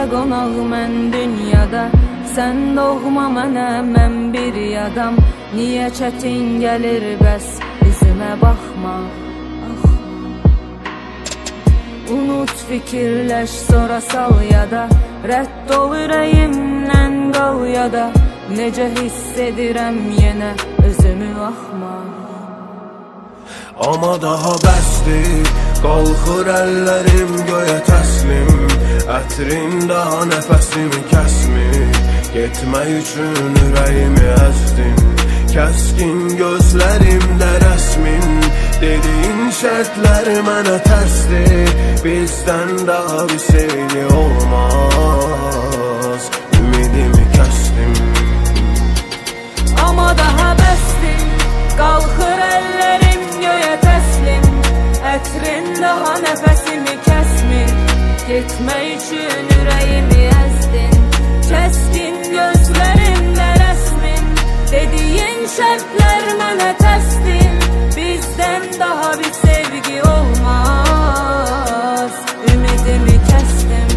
qonaq mən dünyada, sən doğma mənə, mən bir yadam. Niyə çətin gəlir bəs üzümə baxmaq? Unut, fikirləş, sonra sal yada, rədd ol ürəyimdən qal yada. Necə hiss edirəm yenə özümü axmaq. Amma daha bəsdir, qalxır əllərim göyə təslim. Ətrin daha nəfəsimi kəsmir, getmək üçün ürəyimi əzdin. Kəskin gözlərimdə rəsmin, dediyin şərtlər mənə tərsdir. Bizdən daha bir sevgi olmaz, ümidimi kəsdim. Amma daha bəsdir, qalxır əllərim göyə təslim. Ətrin daha nəfəsimi kəsmir, getmək üçün ürəyimi əzdin. Kəskin gözlərimdə rəsmin, dediyin şərtlər mənə təslim. Bizdən daha bir sevgi olmaz, ümidimi kəsdim.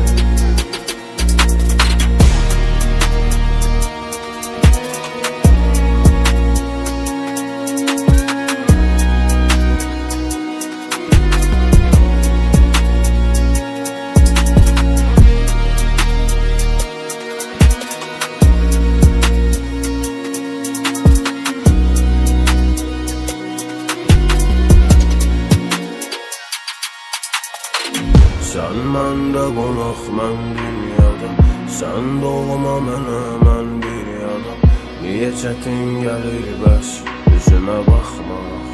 Sən məndə qonaq, mən dünyada, sən doğma mənə, mən bir yada. Niyə çətin gəlir bəs üzümə baxmaq?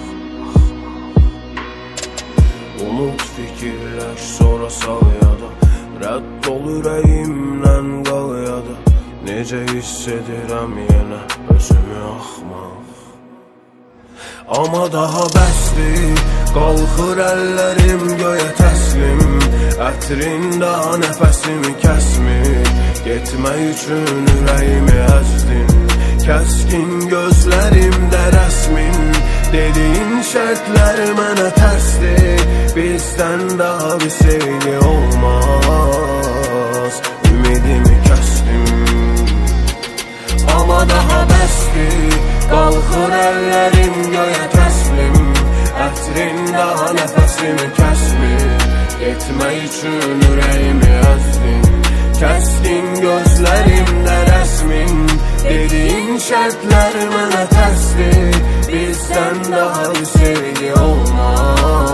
Unut, fikirləş, sonra sal yada, rədd ol ürəyimdən qal yada. Necə hiss edirəm yenə özümü axmaq. Amma daha bəsdir, qalxır əllərim göyə təslim. Ətrin daha nəfəsimi kəsmir, getmək üçün ürəyimi əzdin. Kəskin gözlərimdə rəsmin, dediyin şərtlər mənə tərsdir. Bizdən daha bir sevgi olmaz, ümidimi kəsdim. Amma daha bəsdir, qalxır əllərim göyə təslim. Ətrin daha nəfəsimi kəsmir, getmək üçün ürəyimi əzdin. Kəskin gözlərimdə rəsmin, dediyin şərtlər mənə tərsdir. Bizdən daha bir sevgi olmaz.